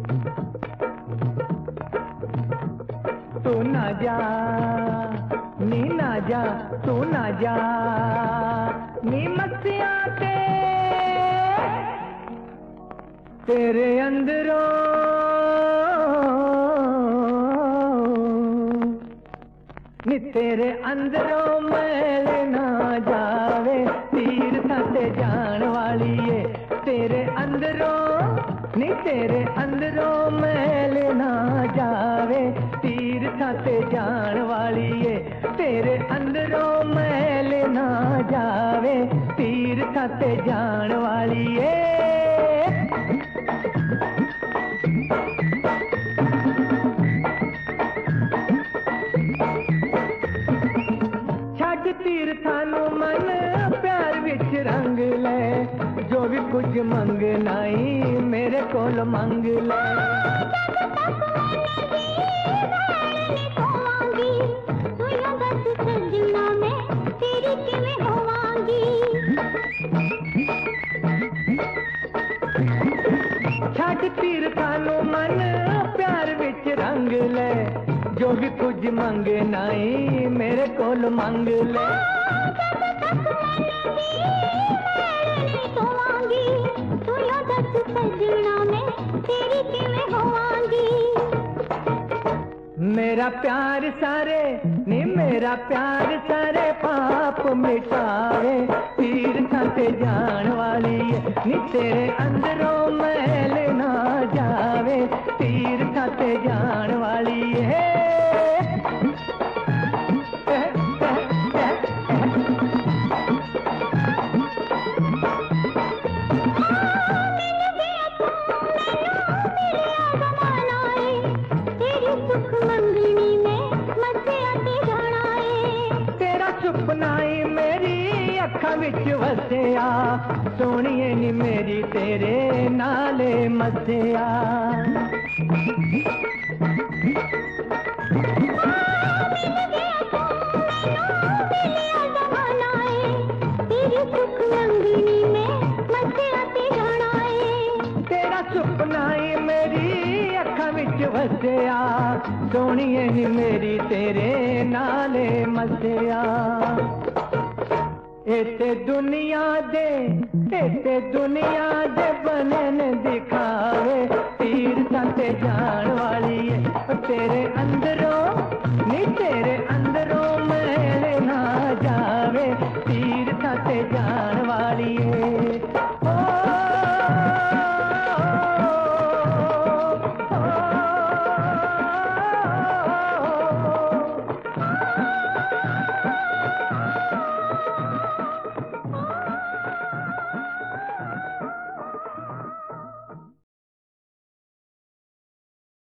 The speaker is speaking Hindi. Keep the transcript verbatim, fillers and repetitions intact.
तू ना जा नी ना जा, तू ना जा नी मस्तियां ते तेरे अंदरों नी तेरे अंदरों मैल ना जावे, तीरथां ते जान वाली है तेरे अंदरों नी तेरे अंदरों मैल ना जावे, तीरथां ते जान वाली है तेरे अंदरों मैल ना जावे, तीरथां ते जान वाली है। छड़ तीरथां नू मन प्यार विच रंग ले, जो भी कुछ मंगनाई मेरे कोल मंग ले। छड़ तीरथां नू मन प्यार विच रंग ले, जो भी कुछ मंगनाई मेरे कोल मंग ले। मेरा प्यार सारे नी मेरा प्यार सारे पाप मिटावे, तीरथां ते जान वाली है नी तेरे अंदरों मैल ना जावे, तीरथां ते जान वाली है। सुपनाई मेरी अखा विच वसिया, सोनिए नी मेरी तेरे नाले मसिया। तेरा सुपनाई मेरी अखा विच वसिया, सोनिए नी मेरी तेरे नाले मसिया। इते दुनिया दे इते दुनिया दे बनन दिखावे, तीरथां ते जान वाली है तेरे अंदरों नी तेरे अंदरों मैल ना जावे, तीरथां ते जान